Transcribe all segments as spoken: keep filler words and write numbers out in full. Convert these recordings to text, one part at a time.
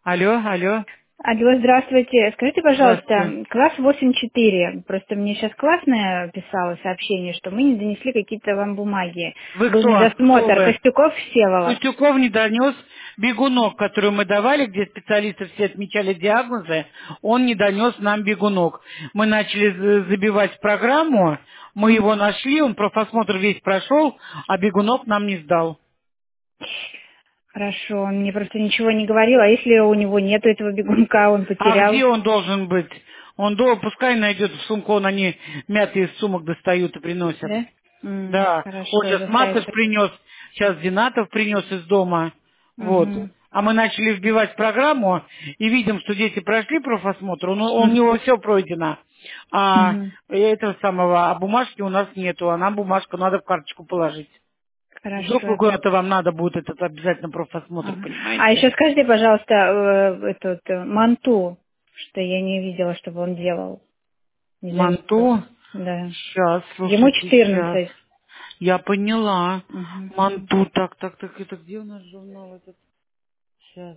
Алло, алло. Алло, здравствуйте. Скажите, Здравствуйте. пожалуйста, класс восемь четыре. Просто мне сейчас классная писала сообщение, что мы не донесли какие-то вам бумаги. Вы Был кто? Кто медосмотр. вы? Костюков Всеволод. Костюков не донес бегунок, которую мы давали, где специалисты все отмечали диагнозы, он не донес нам бегунок. Мы начали за- забивать в программу, мы его Мгм. нашли, он профосмотр весь прошел, а бегунок нам не сдал. Хорошо, он мне просто ничего не говорил. А если у него нету этого бегунка, он А потерял? где он должен быть? Он до, пускай найдет в сумку, он они мятые из сумок достают и приносят. Да? М, Да, вот хорошо, сейчас заставить. Матов принес, сейчас Зинатов принес из дома, вот. Угу. А мы начали вбивать в программу и видим, что дети прошли профосмотр, он, он- у Угу. него все пройдено. А Угу. этого самого, а бумажки у нас нету, а нам бумажку надо в карточку положить. Вдруг вы Хорошо. куда-то вам надо будет этот обязательно профосмотр, Ага. А понимаете? еще скажите, пожалуйста, э, этот э, манту, что я не видела, чтобы он делал. Не заметила. Манту? Да. Сейчас, Ему слушайте, сейчас. четырнадцать. Я поняла. Мгм. Манту, так, так, так, это где у нас журнал этот? Сейчас.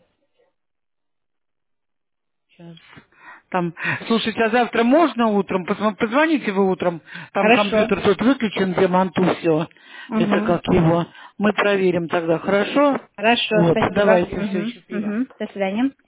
Сейчас. Там, слушайте, а завтра можно утром? Посмо- Позвоните вы утром. Там Хорошо. компьютер тут выключен, где манту все. Это Угу. как его. Мы проверим тогда, хорошо? Хорошо, Вот, спасибо. давайте, все, Угу. счастливо. Угу. До свидания.